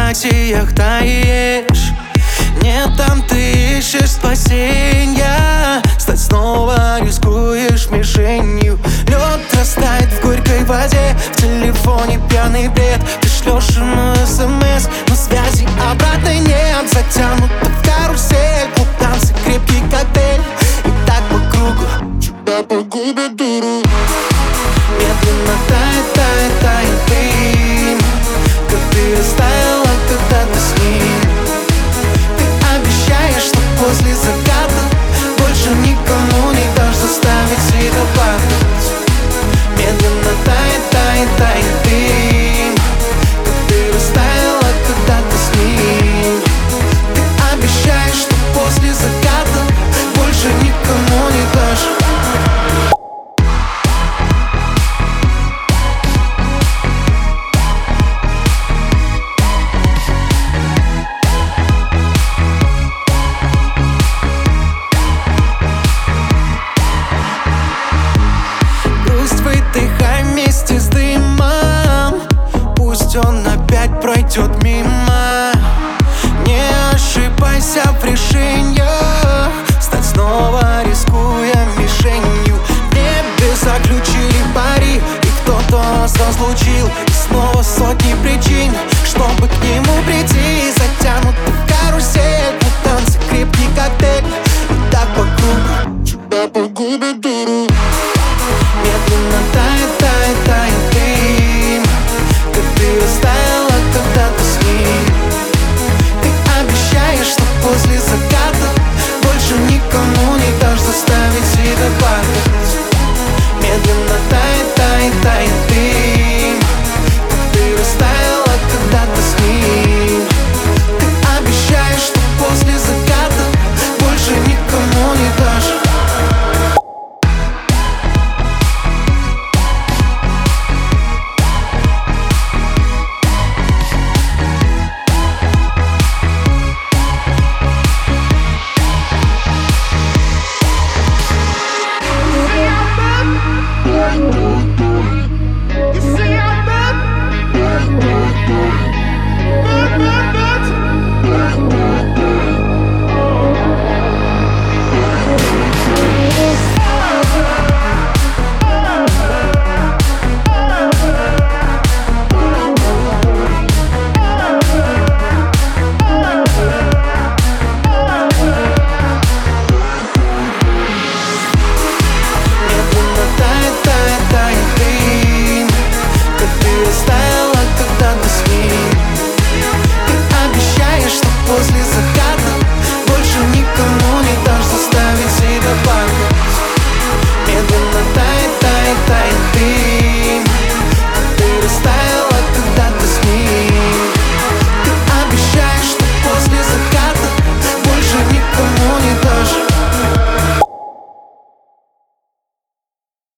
фантазиях таишь. Нет, там ты ищешь спасенья. Стать снова рискуешь мишенью. Лед растает в горькой воде. В телефоне пьяный бред. Ты шлешь ему СМС, но связи обратной нет. Затянуто в карусель, клуб, танцы, крепкий коктейль. И так по кругу, тебя погубит дуру. Медленно тает, тает, тает дым. Как ты растаяла, когда ты с ним. Ты обещаешь, что после заката больше никому не дашь заставить себя плакать. Медленно тает, тает, тает дым. Как ты растаяла, когда ты с ним. Ты обещаешь, что после заката больше никому не дашь. Выдыхай вместе с дымом. Пусть он опять пройдет мимо. Не ошибайся в решениях. Стать снова, рискуя мишенью. В небе заключили пари, и кто-то нас разлучил. И снова сотни причин, чтобы к нему прийти. Затянуты в карусель, танцы, крепкий коктейль. И так по кругу, тебя погубит дым.